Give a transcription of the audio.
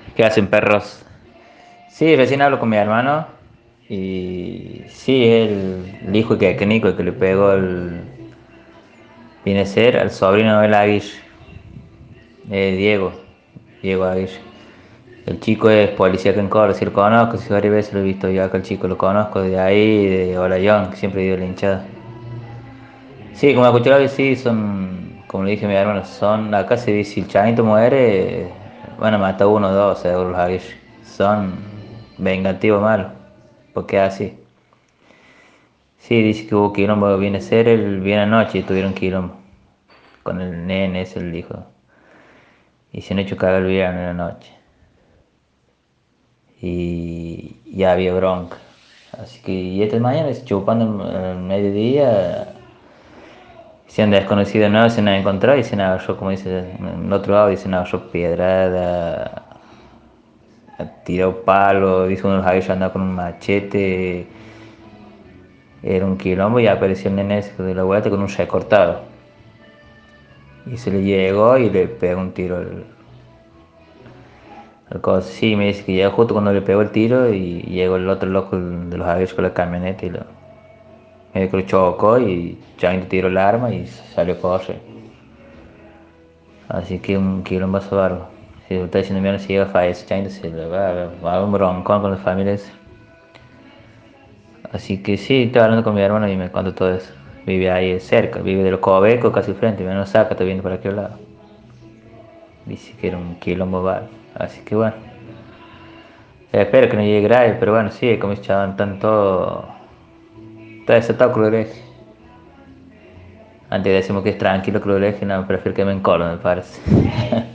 ¿Qué hacen perros? Sí, recién hablo con mi hermano y sí, el hijo que Nico, el que le pegó viene a ser al sobrino del Aguirre, Diego, Diego Aguirre. El chico es policía que en Córdoba, sí lo conozco, sí varias veces lo he visto yo acá, el chico lo conozco de ahí, de Olayón, que siempre he ido a la hinchada. Sí, como escuché que sí, son, como le dije a mi hermano, son, acá se dice, si el chanito muere, van a matar uno o dos, seguro los Aguirre. Son vengativos malos, porque es así. Sí, dice que hubo quilombo, viene a ser el viernes anoche y tuvieron quilombo. Con el nene, es el hijo. Y se han hecho cagar el viernes en la noche. Y ya había bronca. Así que, y esta mañana, chupando al mediodía, se han desconocido de nuevo, se han encontrado y se han agarrado, como dice en el otro lado, y se han agarrado piedrada, tirado palo, dice uno de los aguillos andaba con un machete. Era un quilombo y apareció el nene ese de la vuelta con un recortado. Y se le llegó y le pegó un tiro al coso. Sí, me dice que llegó justo cuando le pegó el tiro y llegó el otro loco de los avios con la camioneta y medio que lo chocó y Chanito tiró el arma y salió a correr. Así que un quilombo bárbaro. Si lo está diciendo mi hermano, si llega a fallecer Chanito, se le va a dar un broncón con las familias. Así que sí, estoy hablando con mi hermano y me cuenta todo eso. Vive ahí cerca, vive de los Covecos casi frente, menos saca, está viendo para aquel lado. Dice que era un quilombo bar. Así que bueno. Espero que no llegue grave, pero bueno, sí, como echaban tanto. Está desatado Cruz. Antes decimos que es tranquilo Cruz, no, prefiero que me encolo, me parece.